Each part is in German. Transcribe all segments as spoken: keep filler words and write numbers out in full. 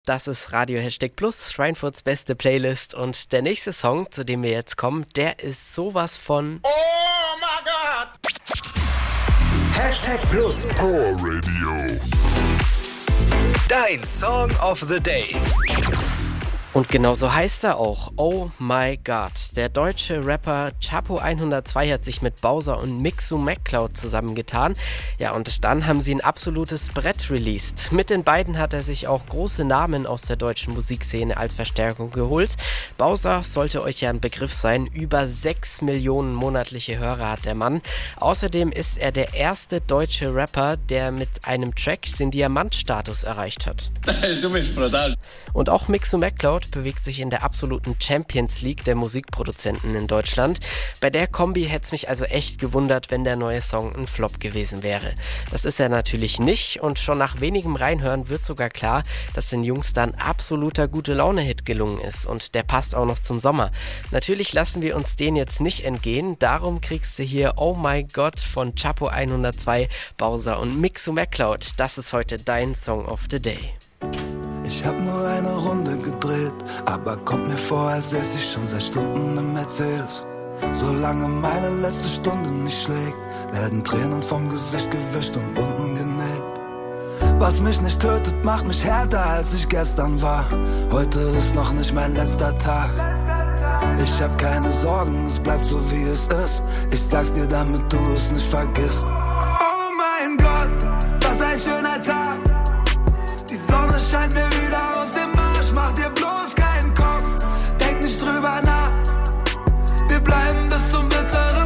Das ist Radio Hashtag Plus, Schweinfurts beste Playlist. Und der nächste Song, zu dem wir jetzt kommen, der ist sowas von... Oh my God! Hashtag Plus Power Radio. Dein Song of the Day. Und genau so heißt er auch, Oh My God. Der deutsche Rapper Chapo hundertzwei hat sich mit Bowser und Mixu McCloud zusammengetan. Ja, und dann haben sie ein absolutes Brett released. Mit den beiden hat er sich auch große Namen aus der deutschen Musikszene als Verstärkung geholt. Bowser sollte euch ja ein Begriff sein. Über sechs Millionen monatliche Hörer hat der Mann. Außerdem ist er der erste deutsche Rapper, der mit einem Track den Diamantstatus erreicht hat. Du bist brutal. Und auch Mixu McCloud bewegt sich in der absoluten Champions League der Musikproduzenten in Deutschland. Bei der Kombi hätte es mich also echt gewundert, wenn der neue Song ein Flop gewesen wäre. Das ist er natürlich nicht und schon nach wenigem Reinhören wird sogar klar, dass den Jungs da ein absoluter Gute-Laune-Hit gelungen ist und der passt auch noch zum Sommer. Natürlich lassen wir uns den jetzt nicht entgehen, darum kriegst du hier Oh My God von Chapo hundertzwei, Bowser und Mixu McCloud. Das ist heute dein Song of the Day. Ich hab nur eine Runde gedreht, aber kommt mir vor, als säß ich schon seit Stunden im Mercedes. Solange meine letzte Stunde nicht schlägt, werden Tränen vom Gesicht gewischt und Wunden genäht. Was mich nicht tötet, macht mich härter, als ich gestern war. Heute ist noch nicht mein letzter Tag. Ich hab keine Sorgen, es bleibt so wie es ist. Ich sag's dir, damit du es nicht vergisst. Oh mein Gott, was ein schöner Tag. Die Sonne scheint mir wieder auf dem Marsch, mach dir bloß keinen Kopf, denk nicht drüber nach, wir bleiben bis zum bitteren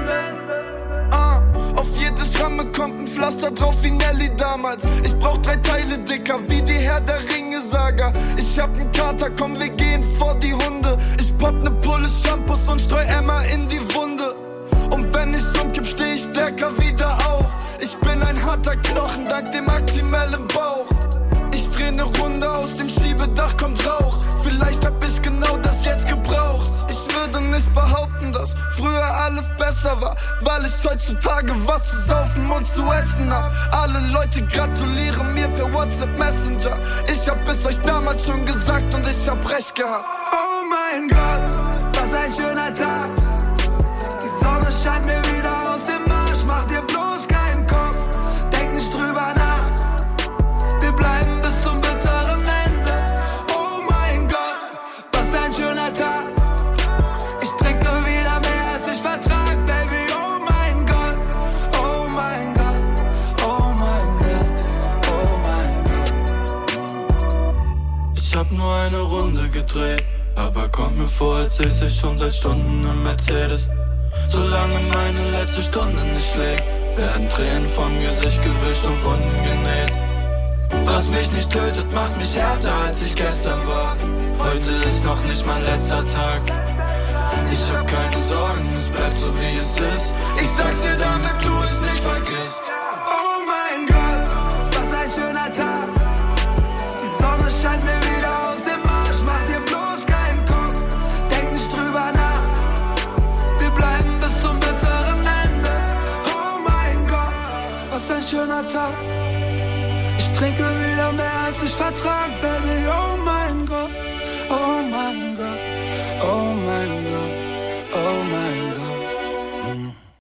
Ende. Ah, auf jedes Ramme kommt ein Pflaster drauf wie Nelly damals. Ich brauch drei Teile dicker, wie die Herr der Ringe-Saga. Ich hab nen Kater, komm wir gehen vor die Hunde. Ich pop ne Pulle Shampoos und streu Emma in die Wunde. Und wenn ich's umkipp, steh ich stärker wieder auf. Ich bin ein harter Knochen, dank dem aktimellen Bauch. Dreh ne Runde, aus dem Schiebedach kommt Rauch. Vielleicht hab ich genau das jetzt gebraucht. Ich würde nicht behaupten, dass früher alles besser war, weil ich heutzutage was zu saufen und zu essen hab. Alle Leute gratulieren mir per WhatsApp Messenger. Ich hab es euch damals schon gesagt und ich hab recht gehabt. Oh mein Gott, was ein schöner Tag. Die Sonne scheint mir wieder auf dem Marsch, mach dir bloß keinen Kopf, denk nicht drüber nach, wir bleiben bis zum bitteren Ende. Oh mein Gott, was ein schöner Tag. Ich trinke wieder mehr als ich vertrag, Baby. Oh mein Gott, oh mein Gott, oh mein Gott, oh mein Gott. Ich hab nur eine Runde gedreht, aber kommt mir vor, als säß ich schon seit Stunden im Mercedes. Solange meine letzte Stunde nicht schlägt, werden Tränen vom Gesicht gewischt und Wunden genäht. Was mich nicht tötet, macht mich härter, als ich gestern war. Heute ist noch nicht mein letzter Tag. Ich hab keine Sorgen, es bleibt so wie es ist. Ich sag's dir, damit du es nicht vergisst. Oh mein Gott, was ein schöner Tag. Die Sonne scheint mir wieder auf dem Marsch, mach dir bloß keinen Kopf, denk nicht drüber nach, wir bleiben bis zum bitteren Ende. Oh mein Gott, was ein schöner Tag. Ich trinke wieder mehr als ich vertrag, Baby. Oh mein Gott, oh mein Gott, oh mein Gott, oh mein Gott.